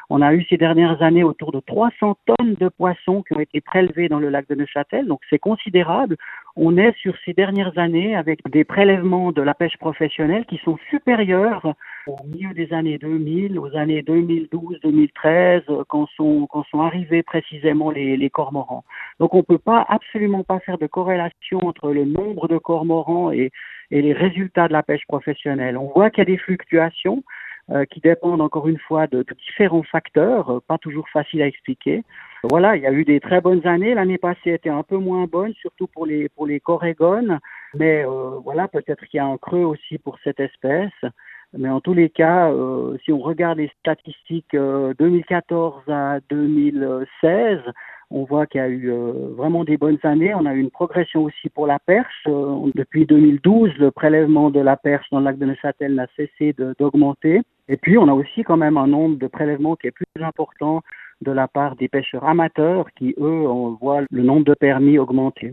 On a eu ces dernières années autour de 300 tonnes de poissons qui ont été prélevés dans le lac de Neuchâtel, donc c'est considérable. On est sur ces dernières années avec des prélèvements de la pêche professionnelle qui sont supérieurs au milieu des années 2000, aux années 2012-2013, quand sont arrivés précisément les cormorans. Donc on ne peut absolument pas faire de corrélation entre le nombre de cormorans et les résultats de la pêche professionnelle. On voit qu'il y a des fluctuations qui dépendent encore une fois de différents facteurs, pas toujours faciles à expliquer. Voilà, il y a eu des très bonnes années. L'année passée était un peu moins bonne, surtout pour les corégones. Mais voilà, peut-être qu'il y a un creux aussi pour cette espèce. Mais en tous les cas, si on regarde les statistiques 2014 à 2016, on voit qu'il y a eu vraiment des bonnes années. On a eu une progression aussi pour la perche. Depuis 2012, le prélèvement de la perche dans le lac de Neuchâtel n'a cessé d'augmenter. Et puis, on a aussi quand même un nombre de prélèvements qui est plus important de la part des pêcheurs amateurs qui, eux, on voit le nombre de permis augmenter.